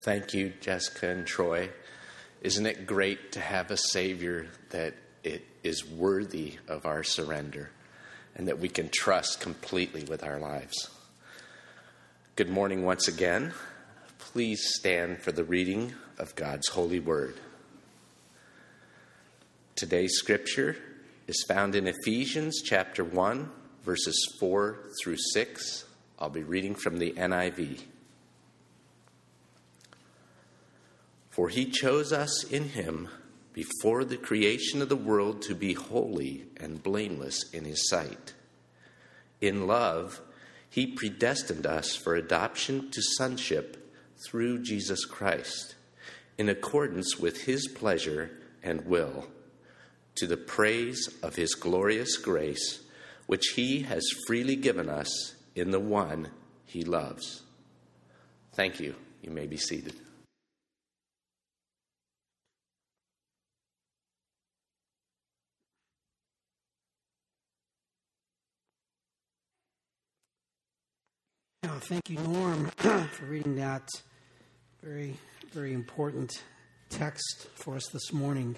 Thank you, Jessica and Troy. Isn't it great to have a Savior that it is worthy of our surrender and that we can trust completely with our lives? Good morning once again. Please stand for the reading of God's holy word. Today's scripture is found in Ephesians chapter 1, verses 4 through 6. I'll be reading from the NIV. For he chose us in him before the creation of the world to be holy and blameless in his sight. In love, he predestined us for adoption to sonship through Jesus Christ, in accordance with his pleasure and will, to the praise of his glorious grace, which he has freely given us in the one he loves. Thank you. You may be seated. Thank you, Norm, for reading that very, very important text for us this morning.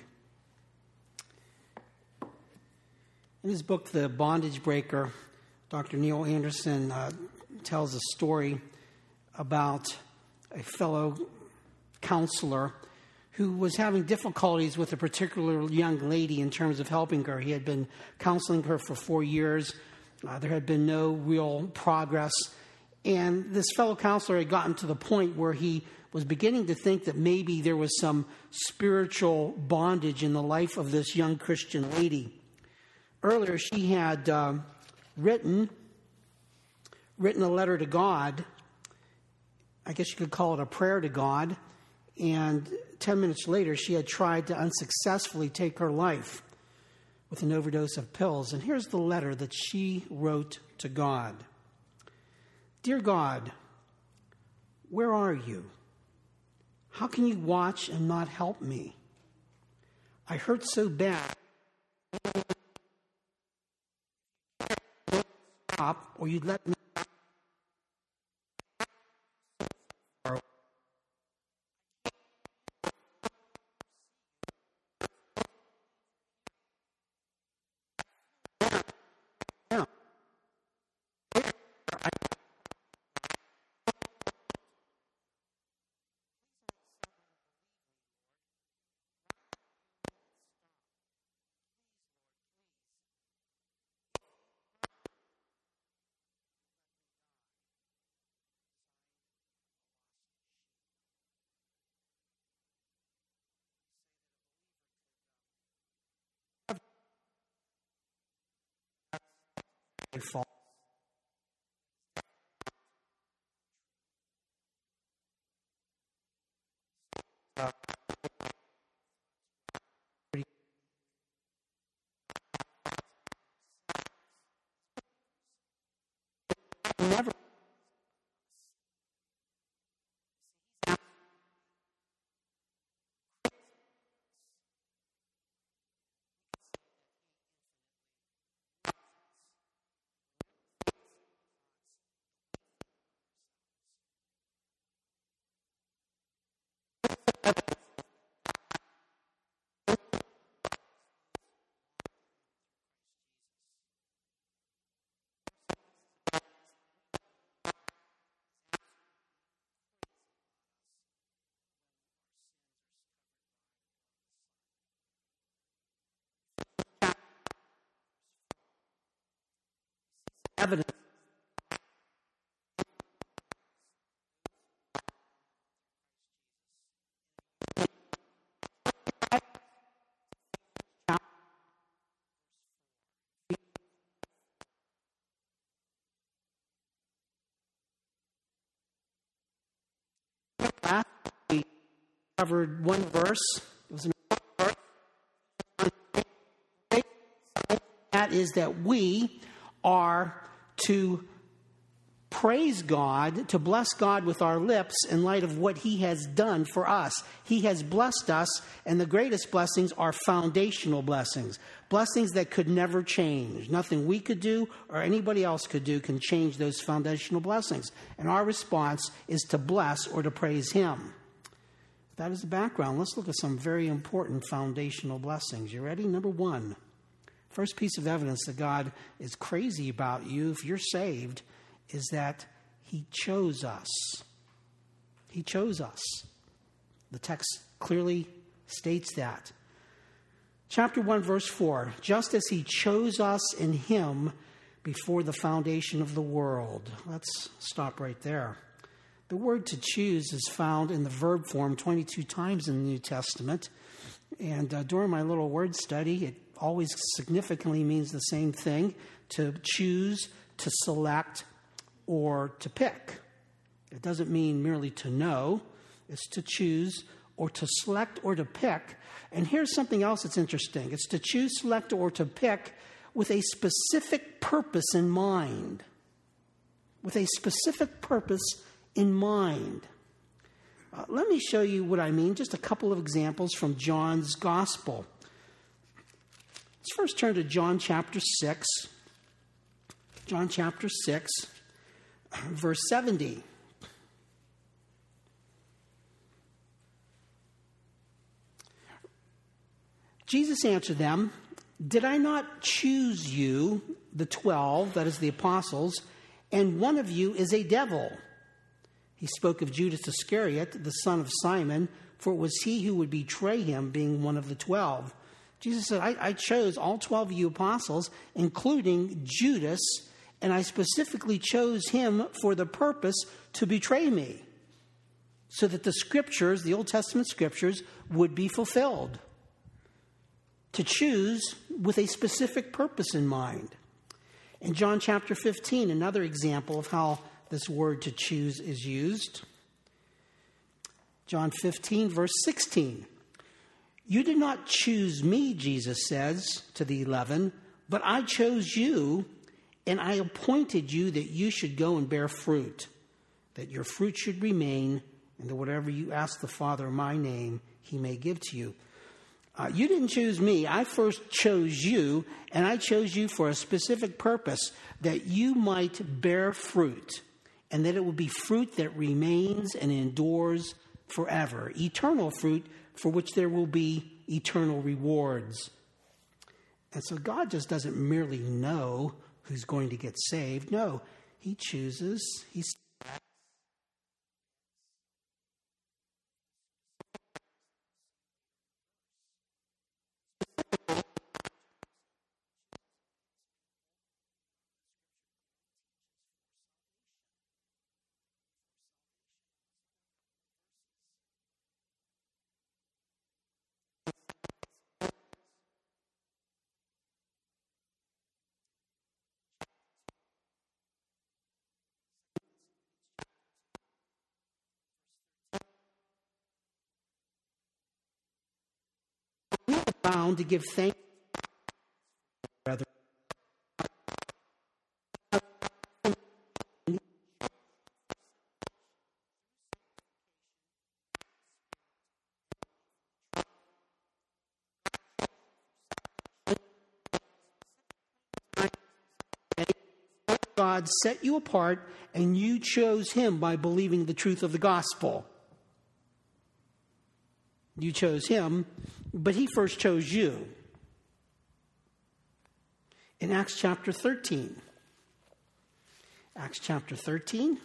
In his book, The Bondage Breaker, Dr. Neil Anderson tells a story about a fellow counselor who was having difficulties with a particular young lady in terms of helping her. He had been counseling her for 4 years. There had been no real progress. And this fellow counselor had gotten to the point where he was beginning to think that maybe there was some spiritual bondage in the life of this young Christian lady. Earlier, she had written a letter to God. I guess you could call it a prayer to God. And 10 minutes later, she had tried to unsuccessfully take her life with an overdose of pills. And here's the letter that she wrote to God. Dear God, where are you? How can you watch and not help me? I hurt so bad. Stop, or you'd let me. Fall. Never. Evidence. Last week, we covered one verse. It was an verse. That is that we are to praise God, to bless God with our lips in light of what he has done for us. He has blessed us, and the greatest blessings are foundational blessings, blessings that could never change. Nothing we could do or anybody else could do can change those foundational blessings. And our response is to bless or to praise him. With that as the background, let's look at some very important foundational blessings. You ready? Number one, first piece of evidence that God is crazy about you if you're saved is that he chose us. He chose us. The text clearly states that. Chapter 1, verse 4, just as he chose us in him before the foundation of the world. Let's stop right there. The word to choose is found in the verb form 22 times in the New Testament. And during my little word study, it always significantly means the same thing: to choose, to select, or to pick. It doesn't mean merely to know. It's to choose or to select or to pick. And here's something else that's interesting. It's to choose, select, or to pick with a specific purpose in mind. With a specific purpose in mind. Let me show you what I mean. Just a couple of examples from John's Gospel. Let's first turn to John chapter 6. John chapter 6, verse 70. Jesus answered them, "Did I not choose you, the 12, that is the apostles, and one of you is a devil?" He spoke of Judas Iscariot, the son of Simon, for it was he who would betray him, being one of the 12. Jesus said, I chose all 12 of you apostles, including Judas, and I specifically chose him for the purpose to betray me, so that the scriptures, the Old Testament scriptures, would be fulfilled. To choose with a specific purpose in mind. In John chapter 15, another example of how this word to choose is used. John 15, verse 16. "You did not choose me," Jesus says to the 11, "but I chose you, and I appointed you that you should go and bear fruit, that your fruit should remain, and that whatever you ask the Father in my name, he may give to you." You didn't choose me. I first chose you, and I chose you for a specific purpose, that you might bear fruit, and that it will be fruit that remains and endures forever. Eternal fruit for which there will be eternal rewards. And so God just doesn't merely know who's going to get saved. No, he chooses. He's bound to give thanks. Rather, God set you apart, and you chose him by believing the truth of the gospel. You chose him, but he first chose you. In Acts chapter 13. Acts chapter 13,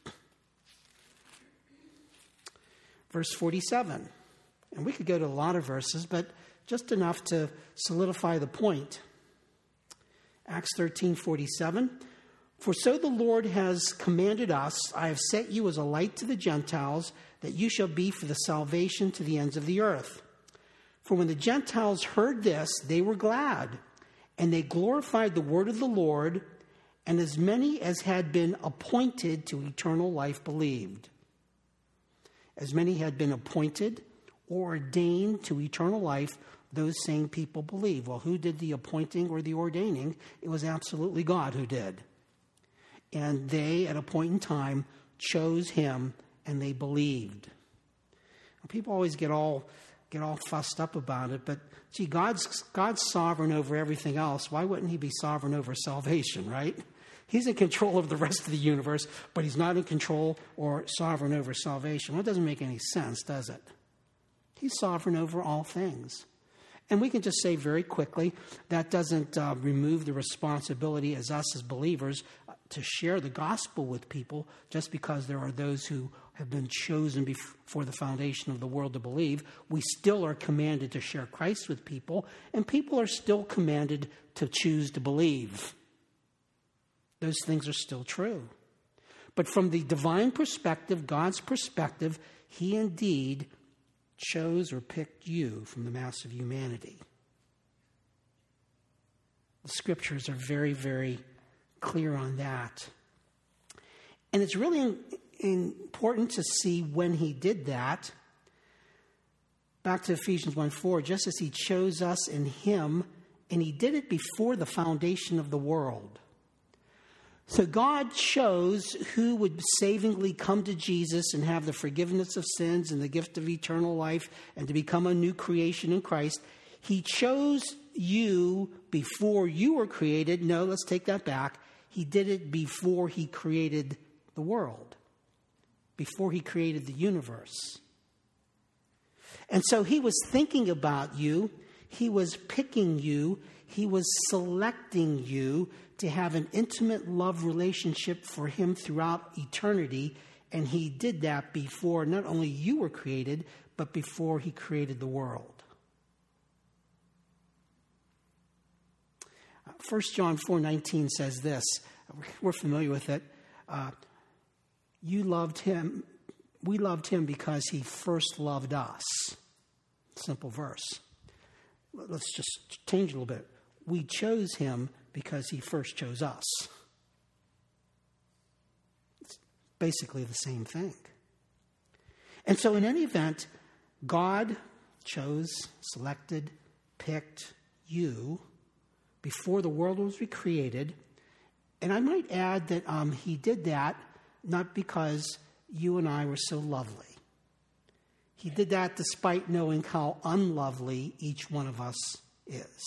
verse 47. And we could go to a lot of verses, but just enough to solidify the point. Acts 13:47. "For so the Lord has commanded us, I have set you as a light to the Gentiles, that you shall be for the salvation to the ends of the earth. For when the Gentiles heard this, they were glad, and they glorified the word of the Lord, and as many as had been appointed to eternal life believed." As many had been appointed or ordained to eternal life, those same people believe. Well, who did the appointing or the ordaining? It was absolutely God who did. And they, at a point in time, chose him, and they believed. People always get all fussed up about it, but gee, God's sovereign over everything else. Why wouldn't he be sovereign over salvation, right? He's in control of the rest of the universe, but he's not in control or sovereign over salvation. Well, it doesn't make any sense, does it? He's sovereign over all things. And we can just say very quickly, that doesn't remove the responsibility as us as believers to share the gospel with people just because there are those who have been chosen before the foundation of the world to believe. We still are commanded to share Christ with people, and people are still commanded to choose to believe. Those things are still true. But from the divine perspective, God's perspective, he indeed chose or picked you from the mass of humanity. The scriptures are very, very clear on that. And it's really important to see when he did that. Back to Ephesians 1:4, just as he chose us in him, and he did it before the foundation of the world. So God chose who would savingly come to Jesus and have the forgiveness of sins and the gift of eternal life and to become a new creation in Christ. He chose you before you were created. No, let's take that back. He did it before he created the world, before he created the universe. And so he was thinking about you. He was picking you. He was selecting you to have an intimate love relationship for him throughout eternity. And he did that before not only you were created, but before he created the world. 1 John 4:19 says this. We're familiar with it. We loved him because he first loved us. Simple verse. Let's just change a little bit. We chose him because he first chose us. It's basically the same thing. And so in any event, God chose, selected, picked you before the world was created. And I might add that he did that not because you and I were so lovely. He did that despite knowing how unlovely each one of us is.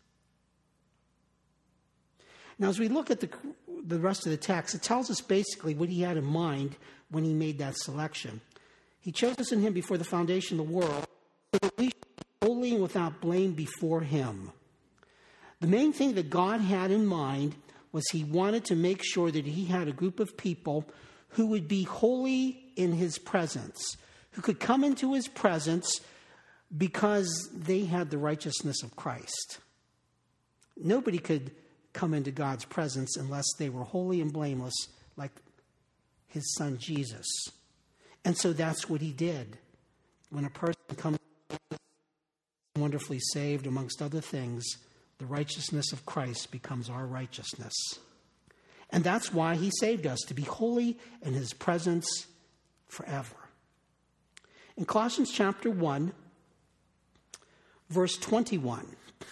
Now, as we look at the rest of the text, it tells us basically what he had in mind when he made that selection. He chose us in him before the foundation of the world, so that we should be holy and without blame before him. The main thing that God had in mind was he wanted to make sure that he had a group of people who would be holy in his presence, who could come into his presence because they had the righteousness of Christ. Nobody could come into God's presence unless they were holy and blameless like his son Jesus. And so that's what he did. When a person comes wonderfully saved, amongst other things, the righteousness of Christ becomes our righteousness. And that's why he saved us, to be holy in his presence forever. In Colossians chapter 1, verse 21,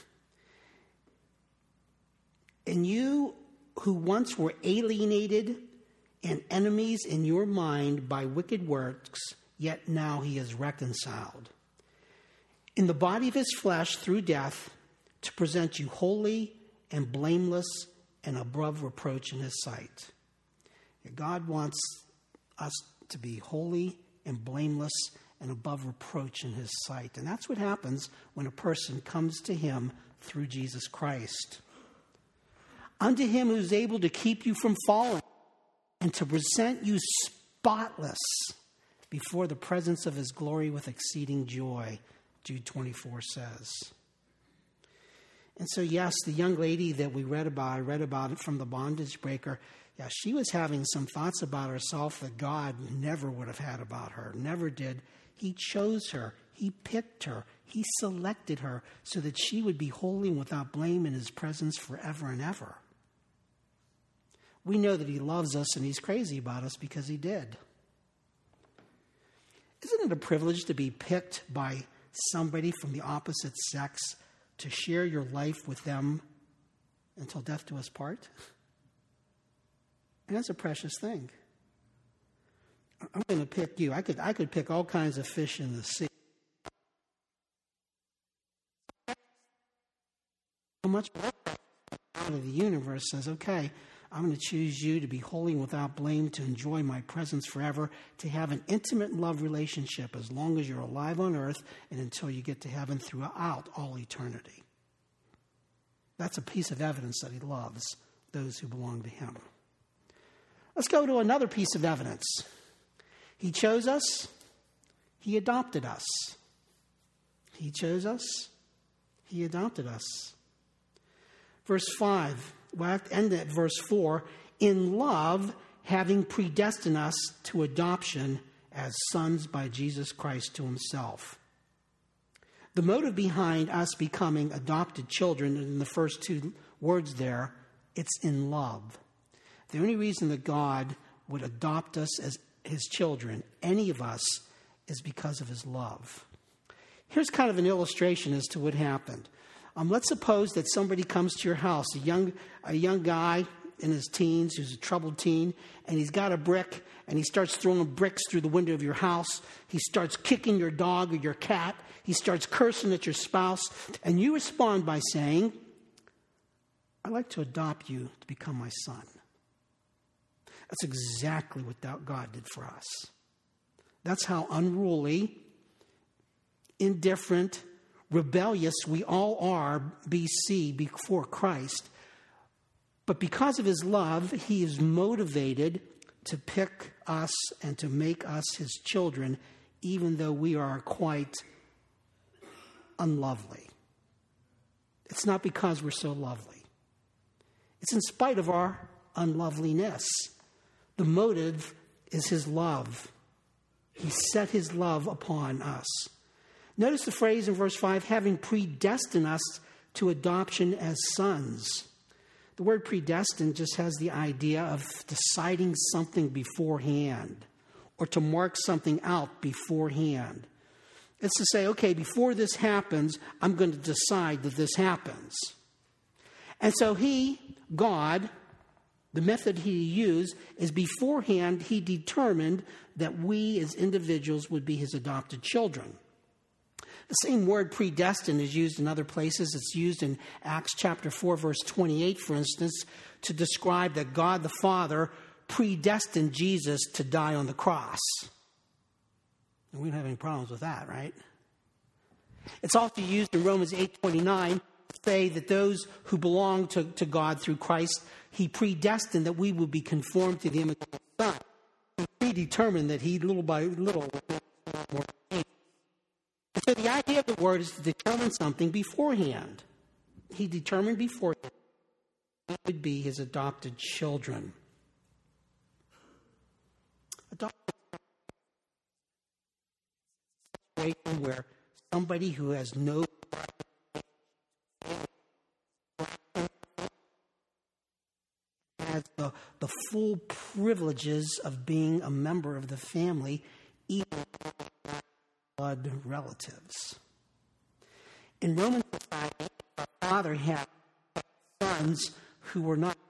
and you who once were alienated and enemies in your mind by wicked works, yet now he is reconciled in the body of his flesh through death, to present you holy and blameless and above reproach in his sight. God wants us to be holy and blameless and above reproach in his sight. And that's what happens when a person comes to him through Jesus Christ. Unto him who is able to keep you from falling and to present you spotless before the presence of his glory with exceeding joy, Jude 24 says. And so, yes, the young lady that I read about it from the Bondage Breaker, yeah, she was having some thoughts about herself that God never would have had about her, never did. He chose her. He picked her. He selected her so that she would be holy and without blame in his presence forever and ever. We know that he loves us and he's crazy about us because he did. Isn't it a privilege to be picked by somebody from the opposite sex to share your life with them until death do us part? And that's a precious thing. I'm going to pick you. I could pick all kinds of fish in the sea. How much out of the universe says, okay, I'm going to choose you to be holy and without blame, to enjoy my presence forever, to have an intimate love relationship as long as you're alive on earth and until you get to heaven throughout all eternity. That's a piece of evidence that he loves those who belong to him. Let's go to another piece of evidence. He chose us. He adopted us. He chose us. He adopted us. Verse 5, we'll end at verse 4. In love, having predestined us to adoption as sons by Jesus Christ to himself. The motive behind us becoming adopted children, in the first two words there, it's in love. The only reason that God would adopt us as his children, any of us, is because of his love. Here's kind of an illustration as to what happened. Let's suppose that somebody comes to your house, a young guy in his teens who's a troubled teen, and he's got a brick, and he starts throwing bricks through the window of your house. He starts kicking your dog or your cat. He starts cursing at your spouse, and you respond by saying, I'd like to adopt you to become my son. That's exactly what God did for us. That's how unruly, indifferent, rebellious we all are BC, before Christ. But because of his love, he is motivated to pick us and to make us his children, even though we are quite unlovely. It's not because we're so lovely. It's in spite of our unloveliness. The motive is his love. He set his love upon us. Notice the phrase in verse 5, having predestined us to adoption as sons. The word predestined just has the idea of deciding something beforehand or to mark something out beforehand. It's to say, okay, before this happens, I'm going to decide that this happens. And so God, the method he used is beforehand he determined that we as individuals would be his adopted children. The same word predestined is used in other places. It's used in Acts chapter 4, verse 28, for instance, to describe that God the Father predestined Jesus to die on the cross. And we don't have any problems with that, right? It's also used in Romans 8:29 to say that those who belong to God through Christ, he predestined that we would be conformed to the image of his Son. He predetermined that he little by little more. So the idea of the word is to determine something beforehand. He determined beforehand we would be his adopted children. Adopted situation where somebody who has no has the full privileges of being a member of the family, even blood relatives. In Roman society, our father had sons who were not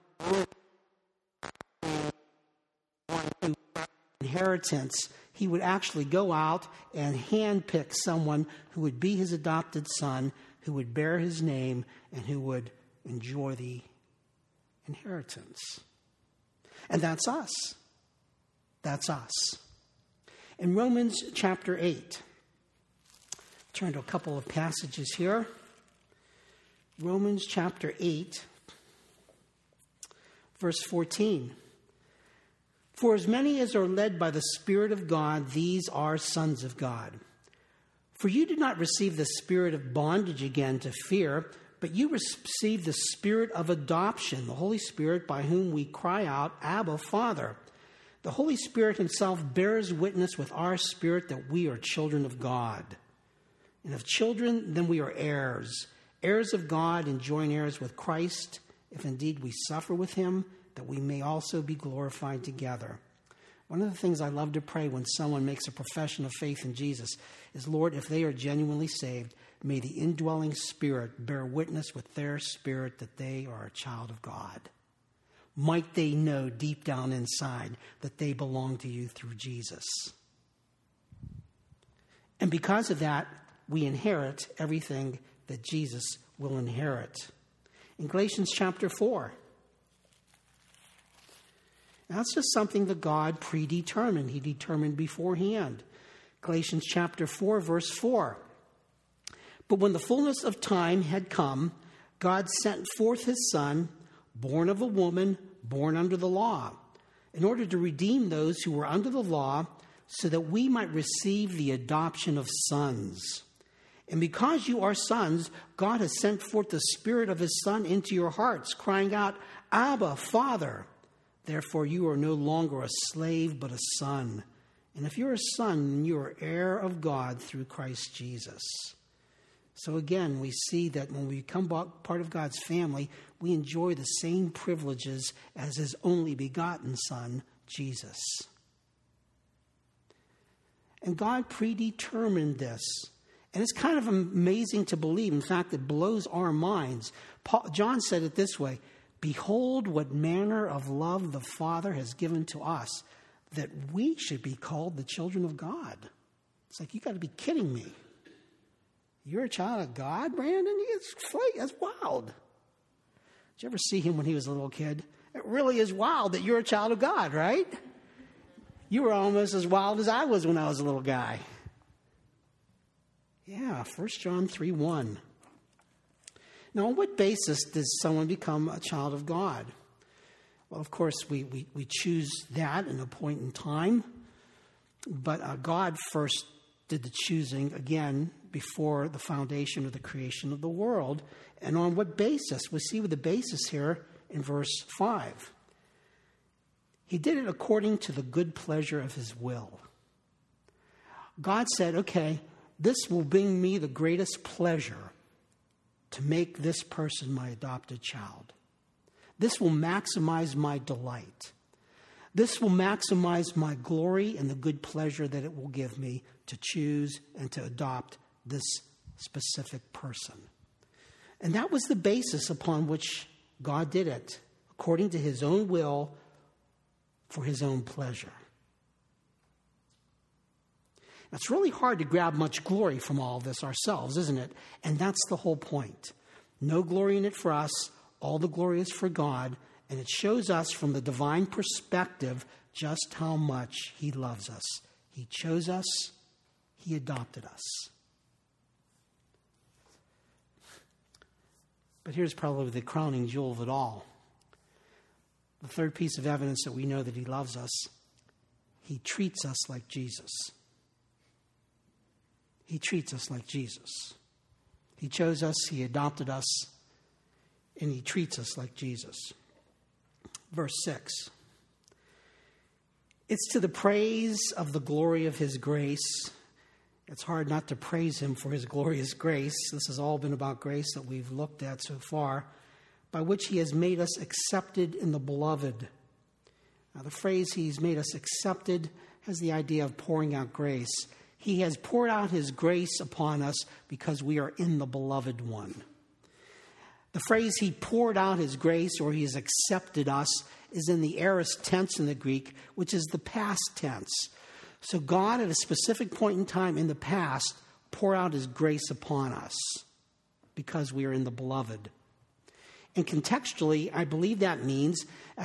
inheritance. He would actually go out and handpick someone who would be his adopted son, who would bear his name, and who would enjoy the inheritance. And that's us. That's us. In Romans chapter 8, turn to a couple of passages here. Romans chapter 8, verse 14. For as many as are led by the Spirit of God, these are sons of God. For you did not receive the spirit of bondage again to fear, but you received the spirit of adoption, the Holy Spirit by whom we cry out, Abba, Father. The Holy Spirit himself bears witness with our spirit that we are children of God. And if children, then we are heirs, heirs of God and joint heirs with Christ, if indeed we suffer with him, that we may also be glorified together. One of the things I love to pray when someone makes a profession of faith in Jesus is, Lord, if they are genuinely saved, may the indwelling Spirit bear witness with their spirit that they are a child of God. Might they know deep down inside that they belong to you through Jesus. And because of that, we inherit everything that Jesus will inherit. In Galatians chapter 4, That's just something that God predetermined. He determined beforehand. Galatians chapter 4, verse 4. But when the fullness of time had come, God sent forth his Son, born of a woman, born under the law, in order to redeem those who were under the law, so that we might receive the adoption of sons. And because you are sons, God has sent forth the Spirit of his Son into your hearts, crying out, Abba, Father. Therefore you are no longer a slave, but a son. And if you're a son, you are heir of God through Christ Jesus. So again, we see that when we become part of God's family, we enjoy the same privileges as his only begotten Son, Jesus. And God predetermined this. And it's kind of amazing to believe. In fact, it blows our minds. John said it this way, behold what manner of love the Father has given to us, that we should be called the children of God. It's like, you got to be kidding me. You're a child of God, Brandon? That's wild. Did you ever see him when he was a little kid? It really is wild that you're a child of God, right? You were almost as wild as I was when I was a little guy. Yeah, 1 John 3:1. Now, on what basis does someone become a child of God? Well, of course, we choose that in a point in time. But God first did the choosing, again, before the foundation of the creation of the world. And on what basis? We see with the basis here in verse 5. He did it according to the good pleasure of his will. God said, okay, this will bring me the greatest pleasure to make this person my adopted child. This will maximize my delight. This will maximize my glory and the good pleasure that it will give me to choose and to adopt this specific person. And that was the basis upon which God did it, according to his own will, for his own pleasure. It's really hard to grab much glory from all of this ourselves, isn't it? And that's the whole point. No glory in it for us. All the glory is for God. And it shows us from the divine perspective just how much he loves us. He chose us. He adopted us. But here's probably the crowning jewel of it all. The third piece of evidence that we know that he loves us. He treats us like Jesus. He treats us like Jesus. He chose us, he adopted us, and he treats us like Jesus. Verse 6. It's to the praise of the glory of his grace. It's hard not to praise him for his glorious grace. This has all been about grace that we've looked at so far, by which he has made us accepted in the beloved. Now, the phrase he's made us accepted has the idea of pouring out grace. He has poured out his grace upon us because we are in the beloved one. The phrase he poured out his grace or he has accepted us is in the aorist tense in the Greek, which is the past tense. So God at a specific point in time in the past poured out his grace upon us because we are in the beloved. And contextually, I believe that means at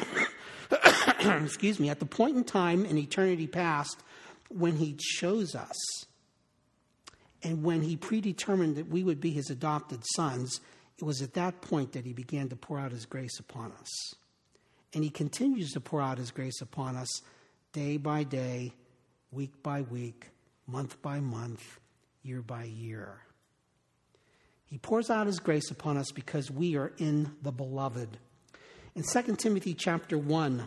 the point in time in eternity past when he chose us and when he predetermined that we would be his adopted sons, it was at that point that he began to pour out his grace upon us. And he continues to pour out his grace upon us day by day, week by week, month by month, year by year. He pours out his grace upon us because we are in the beloved. In 2 Timothy chapter 1,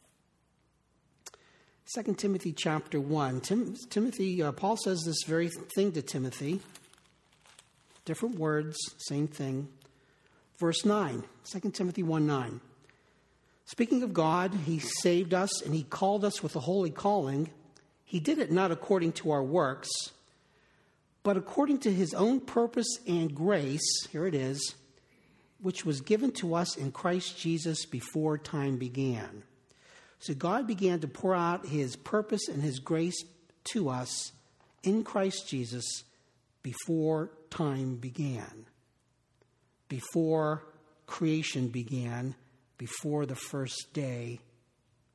2 Timothy chapter 1, Paul says this very thing to Timothy. Different words, same thing. Verse 9, 2 Timothy 1:9. Speaking of God, he saved us and he called us with a holy calling. He did it not according to our works, but according to his own purpose and grace, here it is, which was given to us in Christ Jesus before time began. So God began to pour out his purpose and his grace to us in Christ Jesus before time began, before creation began, before the first day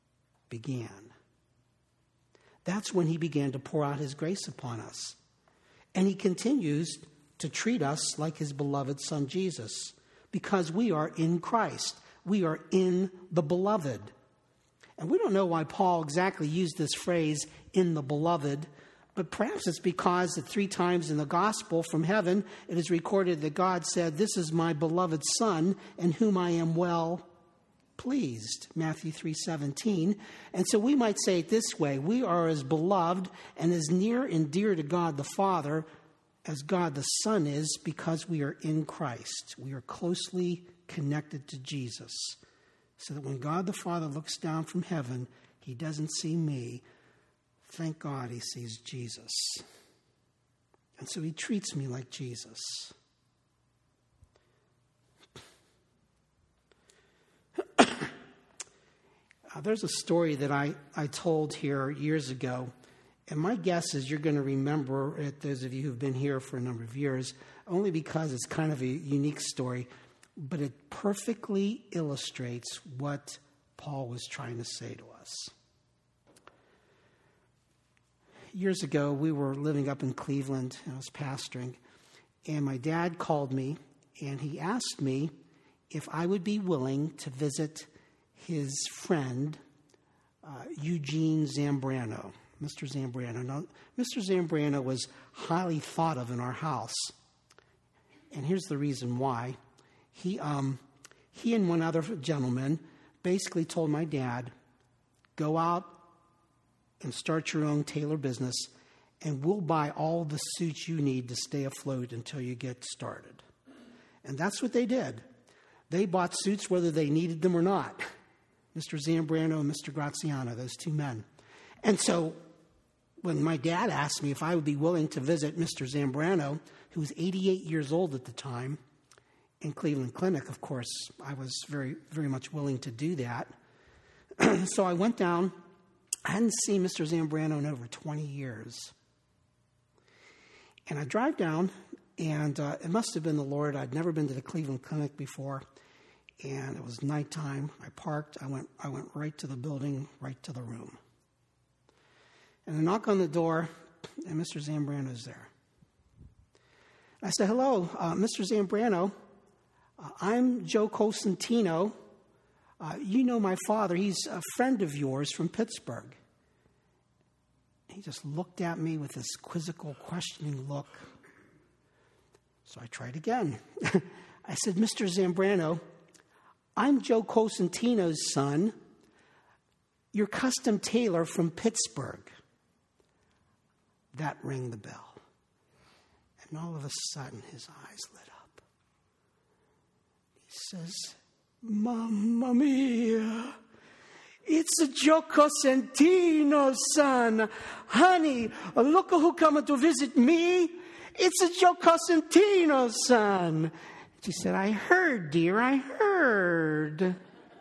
began. That's when he began to pour out his grace upon us. And he continues to treat us like his beloved Son Jesus, because we are in Christ. We are in the beloved. And we don't know why Paul exactly used this phrase, in the beloved, but perhaps it's because that 3 times in the gospel from heaven, it is recorded that God said, "This is my beloved Son, in whom I am well pleased." Matthew 3:17. And so we might say it this way: we are as beloved and as near and dear to God the Father as God the Son is, because we are in Christ. We are closely connected to Jesus. So that when God the Father looks down from heaven, he doesn't see me. Thank God he sees Jesus. And so he treats me like Jesus. There's a story that I told here years ago, and my guess is you're going to remember it, those of you who've been here for a number of years, only because it's kind of a unique story, but it perfectly illustrates what Paul was trying to say to us. Years ago, we were living up in Cleveland, and I was pastoring, and my dad called me, and he asked me if I would be willing to visit his friend, Eugene Zambrano, Mr. Zambrano. Now, Mr. Zambrano was highly thought of in our house. And here's the reason why. He and one other gentleman basically told my dad, go out and start your own tailor business, and we'll buy all the suits you need to stay afloat until you get started. And that's what they did. They bought suits whether they needed them or not. Mr. Zambrano and Mr. Graziano, those 2 men. And so when my dad asked me if I would be willing to visit Mr. Zambrano, who was 88 years old at the time, in Cleveland Clinic, of course, I was very, very much willing to do that. So I went down. I hadn't seen Mr. Zambrano in over 20 years. And I drive down, and it must have been the Lord. I'd never been to the Cleveland Clinic before. And it was nighttime. I parked. I went right to the building, right to the room. And I knock on the door, and Mr. Zambrano's there. I said, "Hello, Mr. Zambrano. I'm Joe Cosentino. You know my father. He's a friend of yours from Pittsburgh." He just looked at me with this quizzical, questioning look. So I tried again. I said, "Mr. Zambrano, I'm Joe Cosentino's son, your custom tailor from Pittsburgh." That rang the bell. And all of a sudden, his eyes lit up. He says, "Mamma mia, it's Joe Cosentino's son. Honey, look who come to visit me. It's Joe Cosentino's son." She said, "I heard, dear, I heard."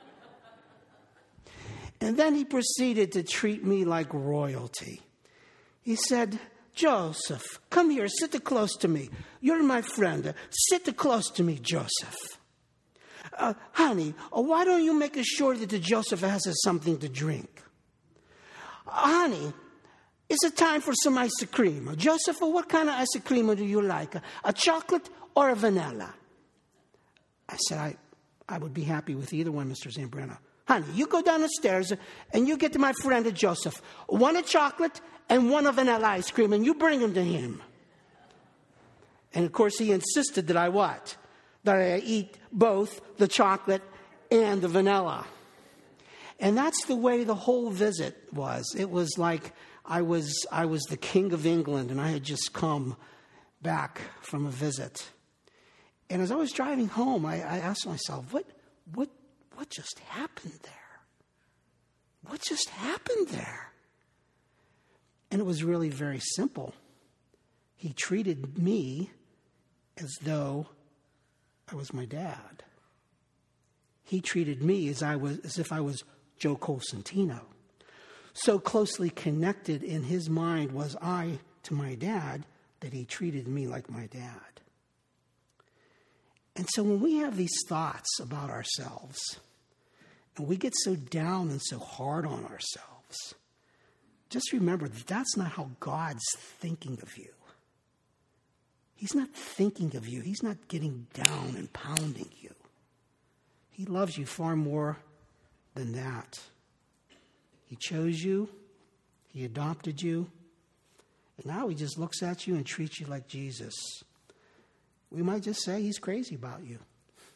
And then he proceeded to treat me like royalty. He said, "Joseph, come here, sit close to me. You're my friend. Sit close to me, Joseph. Honey, why don't you make sure that Joseph has something to drink? Honey, is it time for some ice cream? Joseph, what kind of ice cream do you like? A chocolate or a vanilla?" I said, I would be happy with either one, Mr. Zambrano. "Honey, you go down the stairs and you get to my friend Joseph. One a chocolate and one a vanilla ice cream, and you bring them to him." And of course, he insisted that I what? That I eat both the chocolate and the vanilla. And that's the way the whole visit was. It was like I was the King of England, and I had just come back from a visit. And as I was driving home, I asked myself, what just happened there? What just happened there? And it was really very simple. He treated me as though I was my dad. He treated me as if I was Joe Cosentino. So closely connected in his mind was I to my dad that he treated me like my dad. And so when we have these thoughts about ourselves, and we get so down and so hard on ourselves, just remember that that's not how God's thinking of you. He's not thinking of you. He's not getting down and pounding you. He loves you far more than that. He chose you. He adopted you. And now he just looks at you and treats you like Jesus. We might just say he's crazy about you.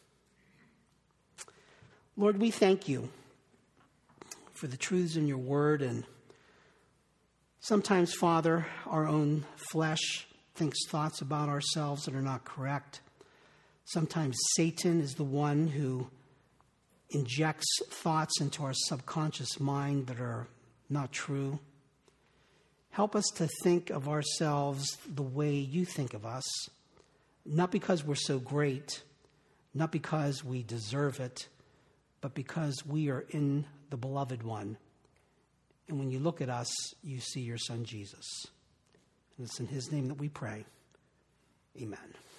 Lord, we thank you for the truths in your word. And sometimes, Father, our own flesh thinks thoughts about ourselves that are not correct. Sometimes Satan is the one who injects thoughts into our subconscious mind that are not true. Help us to think of ourselves the way you think of us, not because we're so great, not because we deserve it, but because we are in the beloved one. And when you look at us, you see your son Jesus. And it's in his name that we pray. Amen.